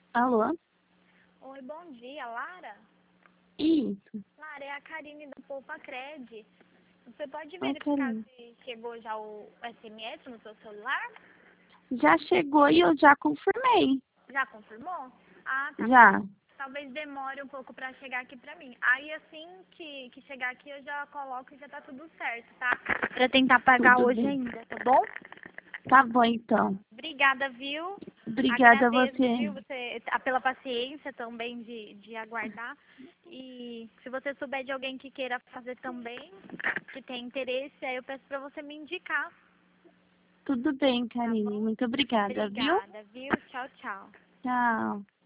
Alô? Oi, bom dia, Lara? Isso. Lara, é a Karine da Poupa Cred. Você pode Oi, verificar Karine. se chegou já o SMS no seu celular? Já chegou e eu já confirmei. Já confirmou? Ah, tá. Já. Talvez demore um pouco pra chegar aqui pra mim. Aí assim que chegar aqui eu já coloco e já tá tudo certo, tá? Pra tentar pagar Tudo hoje bem. ainda, tá bom? Tá bom, então. Obrigada, viu? Obrigada a Agradeço, você. viu, você, pela paciência também de aguardar. E se você souber de alguém que queira fazer também, que tem interesse, aí eu peço pra você me indicar, Tudo bem, tá Karine. bom? Muito obrigada, viu? Obrigada, viu? Tchau, tchau. Tchau.